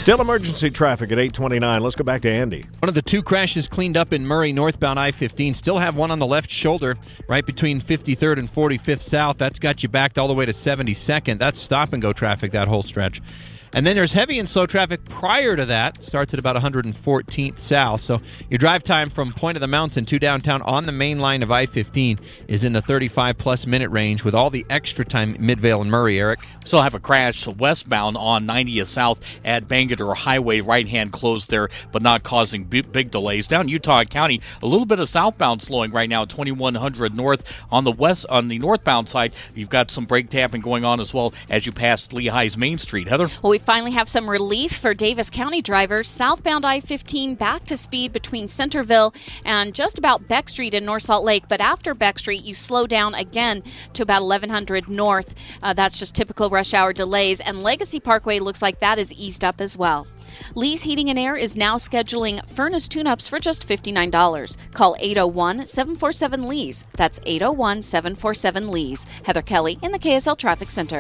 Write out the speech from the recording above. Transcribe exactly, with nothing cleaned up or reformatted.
Still emergency traffic at eight twenty-nine. Let's go back to Andy. One of the two crashes cleaned up in Murray, northbound I fifteen. Still have one on the left shoulder right between fifty-third and forty-fifth South. That's got you backed all the way to seventy-second. That's stop-and-go traffic, that whole stretch. And then there's heavy and slow traffic prior to that. Starts at about one hundred fourteenth South. So your drive time from Point of the Mountain to downtown on the main line of I fifteen is in the thirty-five plus minute range with all the extra time Midvale and Murray, Eric. Still have a crash westbound on ninetieth South at Bangerter Highway. Right-hand closed there, but not causing big, big delays. Down Utah County, a little bit of southbound slowing right now at twenty-one hundred North. On the west, on the northbound side, you've got some brake tapping going on as well as you pass Lehigh's Main Street. Heather? Well, we finally have some relief for Davis County drivers. Southbound I fifteen back to speed between Centerville and just about Beck Street in North Salt Lake. But after Beck Street, you slow down again to about eleven hundred North. Uh, that's just typical rush hour delays. And Legacy Parkway looks like that is eased up as well. Lee's Heating and Air is now scheduling furnace tune-ups for just fifty-nine dollars. Call eight oh one, seven four seven, Lee's. That's eight oh one, seven four seven, Lee's. Heather Kelly in the K S L Traffic Center.